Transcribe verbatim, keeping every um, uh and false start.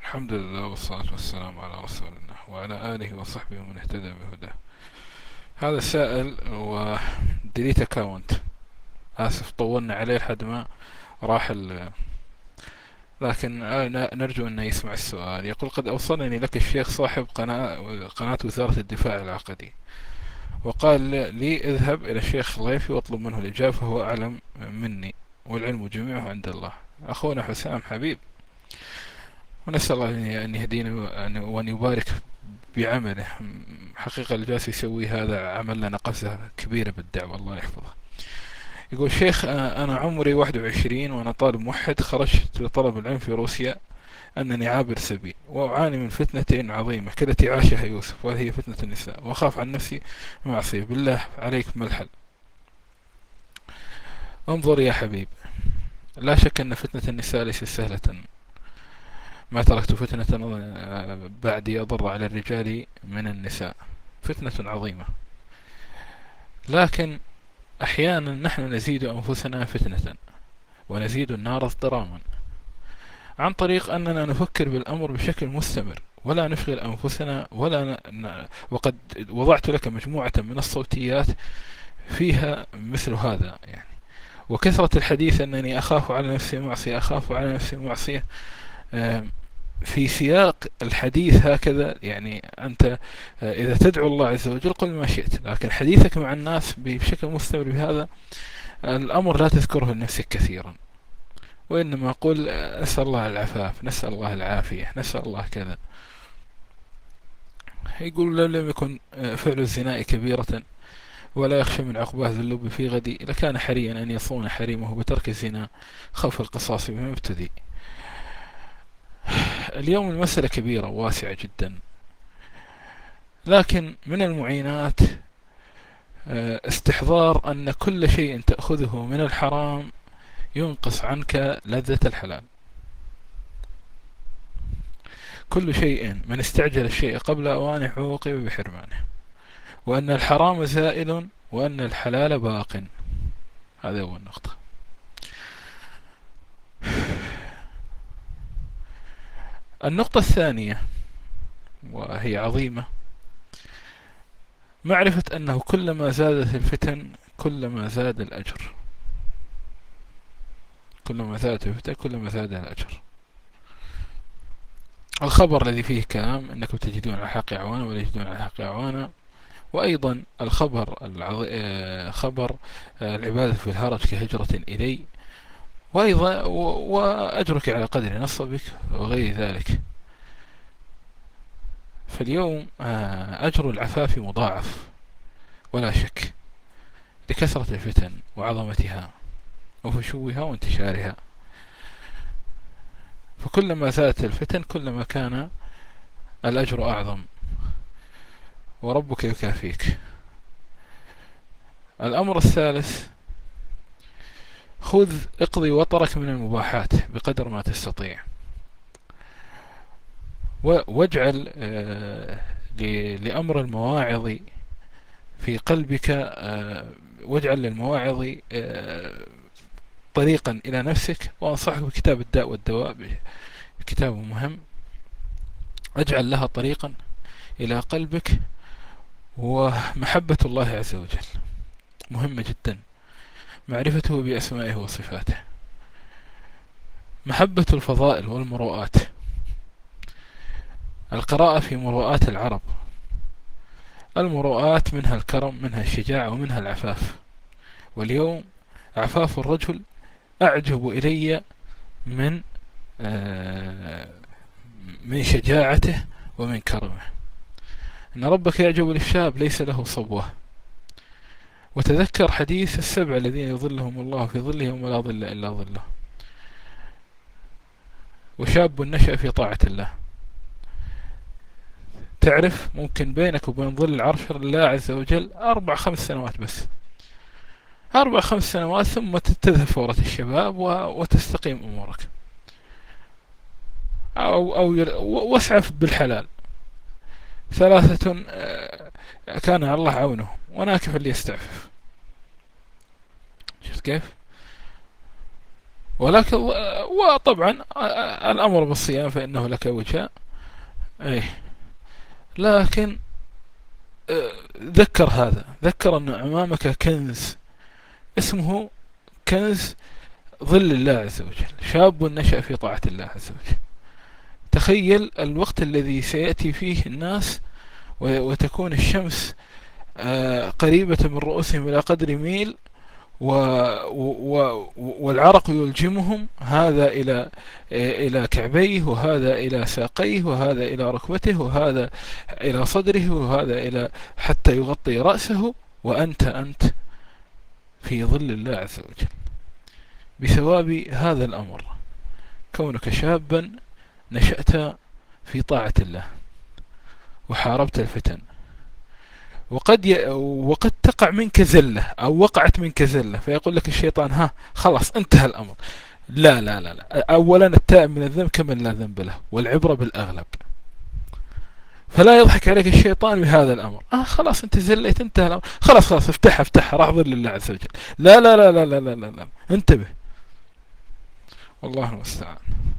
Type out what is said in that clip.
الحمد لله والصلاة والسلام على رسول الله وعلى آله وصحبه ومن اهتدى بهداه. هذا السائل و ديليت اكاونت. آسف طولنا عليه لحد ما راح ال... لكن نرجو أنه يسمع السؤال. يقول: قد أوصلني لك الشيخ صاحب قناة, قناة وزارة الدفاع العقدي، وقال لي اذهب إلى الشيخ ضيفي واطلب منه الإجابة، فهو أعلم مني والعلم جميعه عند الله. أخونا حسام حبيب، ونسأل الله أن يهدينا وأن يبارك بعمله. حقيقة اللي جالس يسوي هذا عمل لنا قفزة كبيرة بالدعوة، الله يحفظه. يقول: شيخ، أنا عمري واحد وعشرين وأنا طالب موحد، خرجت لطلب العلم في روسيا، أنني عابر سبيل وأعاني من فتنة عظيمة كالتي عاشها يوسف، وهي فتنة النساء، وأخاف عن نفسي معصية. بالله عليك ما الحل؟ انظر يا حبيب، لا شك أن فتنة النساء ليست سهلة. ما تركت فتنة بعدي أضر على الرجال من النساء، فتنة عظيمة. لكن أحيانا نحن نزيد أنفسنا فتنة ونزيد النار اضطراما، عن طريق أننا نفكر بالأمر بشكل مستمر ولا نشغل أنفسنا ولا ن... وقد وضعت لك مجموعة من الصوتيات فيها مثل هذا يعني. وكثرة الحديث أنني أخاف على نفسي معصية، أخاف على نفسي معصية، في سياق الحديث هكذا يعني. أنت إذا تدعو الله عز وجل قل ما شئت، لكن حديثك مع الناس بشكل مستمر بهذا الأمر لا تذكره لنفسك كثيرا، وإنما قل: نسأل الله العفاف، نسأل الله العافية، نسأل الله كذا. يقول: لو لم يكن فعل الزنا كبيرة ولا يخشى من عقباه ذو اللب في غدي، لكان حريا أن يصون حريمه بترك الزنا خوف القصاص بما ابتدي. اليوم المسألة كبيرة وواسعة جدا، لكن من المعينات استحضار أن كل شيء تأخذه من الحرام ينقص عنك لذة الحلال. كل شيء من استعجل الشيء قبل أوانه عوقب بحرمانه، وأن الحرام زائل وأن الحلال باق. هذا هو النقطة. النقطة الثانية وهي عظيمة: معرفة أنه كلما زادت الفتن كلما زاد الأجر. كلما زادت الفتن كلما زاد الأجر. الخبر الذي فيه كلام إنكم تجدون على الحق أعوانا ولا يجدون على الحق أعوانا، وأيضا الخبر العظ... خبر العبادة في الهرج كهجرة إلي، وأيضا وأجرك على قدر نصبك وغير ذلك. فاليوم أجر العفاف مضاعف ولا شك لكثرة الفتن وعظمتها وفشوها وانتشارها. فكلما زادت الفتن كلما كان الأجر أعظم وربك يكافيك. الأمر الثالث: خذ اقضي وطرك من المباحات بقدر ما تستطيع، واجعل لأمر المواعظ في قلبك، واجعل للمواعظ طريقا إلى نفسك. وأنصحك بكتاب الداء والدواء، كتاب مهم. اجعل لها طريقا إلى قلبك. ومحبة الله عز وجل مهمة جدا، معرفته بأسمائه وصفاته، محبة الفضائل والمروءات، القراءة في مروءات العرب. المروءات منها الكرم، منها الشجاعة، ومنها العفاف. واليوم عفاف الرجل أعجب إلي من من شجاعته ومن كرمه. إن ربك يعجب للشاب ليس له صبوة. وتذكر حديث السبع الذين يظلهم الله في ظله يوم لا ظل إلا ظله. وشاب نشأ في طاعة الله. تعرف ممكن بينك وبين ظل العرش الله عز وجل أربع خمس سنوات بس، أربع خمس سنوات، ثم تذهب فورة الشباب وتستقيم أمورك. أو أو واسعف بالحلال. ثلاثة كان الله عونه، وناكف اللي يستعفف. شفت كيف؟ ولكن وطبعا الأمر بالصيام فإنه لك وجهان. أي، لكن آه، ذكر هذا، ذكر أن أمامك كنز اسمه كنز ظل الله عز وجل، شاب نشأ في طاعة الله عز وجل. تخيل الوقت الذي سيأتي فيه الناس وتكون الشمس آه، قريبة من رؤوسهم إلى قدر ميل، و و والعرق يلجمهم، هذا إلى إلى كعبيه، وهذا إلى ساقيه، وهذا إلى ركبته، وهذا إلى صدره، وهذا إلى حتى يغطي رأسه، وأنت أنت في ظل الله عز وجل بثواب هذا الأمر، كونك شابا نشأت في طاعة الله وحاربت الفتن. وقد ي... وقد تقع منك زلة أو وقعت منك زلة، فيقول لك الشيطان ها خلاص انتهى الأمر. لا لا لا, لا. أولا التائب من الذنب كمن لا ذنب له، والعبرة بالأغلب. فلا يضحك عليك الشيطان بهذا الأمر، آه خلاص أنت زليت انتهى الأمر، خلاص خلاص افتحها افتحها راح ظل الله عز وجل. لا لا لا لا لا لا, لا, لا. انتبه، والله المستعان.